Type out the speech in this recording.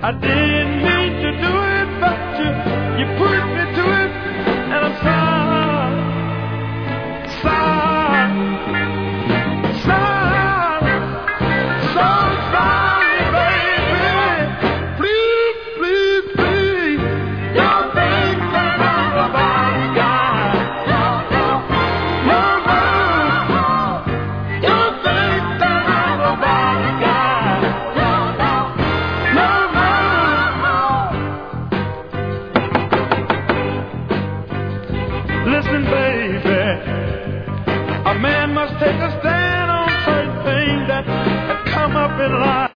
I didn't mean to do it, but you put me to it, and I'm sorry, sorry, sorry, so sorry, baby. Please, please, please, don't think that I'm a bad guy. No, no, no, no, don't think that I'm a bad guy. No, no, no, no. Listen, baby, a man must take a stand on certain things that come up in life.